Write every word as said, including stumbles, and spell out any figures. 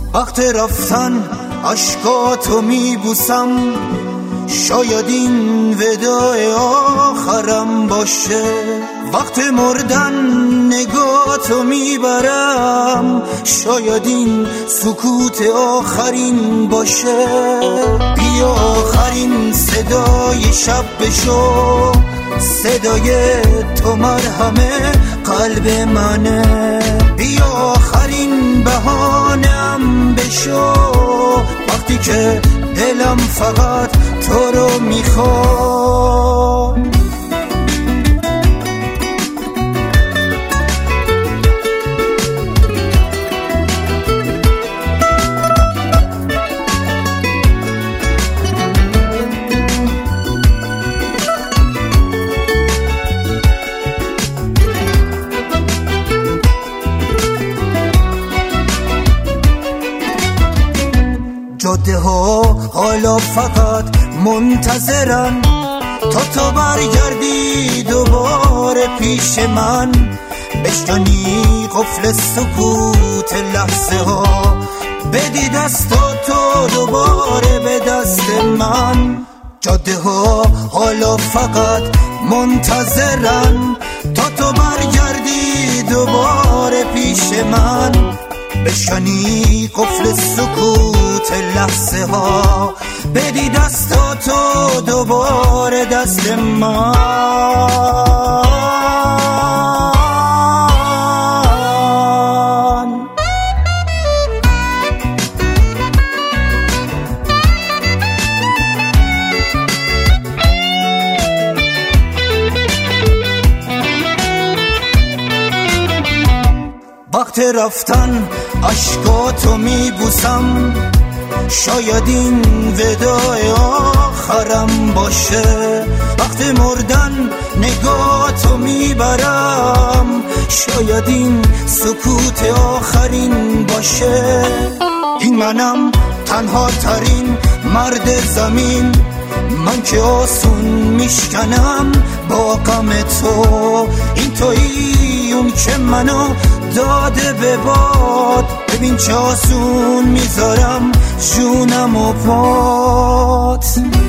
وقت رفتن اشکاتو میبوسم، شاید این وداع آخرم باشه. وقت مردن نگاهتو میبرم، شاید این سکوت آخرین باشه. بیا آخرین صدای شب بشو، صدای تو مرهم قلب منه. بیا آخرین بهانم بشو، وقتی که دلم فقط تو رو میخواد. جاده ها حالا فقط منتظرن تا تو برگردی دوباره پیش من، بشکنی قفل سکوت لحظه ها، بدی دستاتو دوباره به دست من. جاده ها حالا فقط منتظرن تا تو برگردی دوباره پیش من، بشکنی قفل سکوت لحظه ها، بدی دستاتو دوباره دست من. وقت رفتن اشکاتو میبوسم، شاید این وداع آخرم باشه. وقت مردن نگاهتو میبرم، شاید این سکوت آخرین باشه. این منم تنها ترین مرد زمین، من که آسون میشکنم با غم تو. این تویی اون که منو داده به باد، ببین چه آسون میذارم جونم و پات.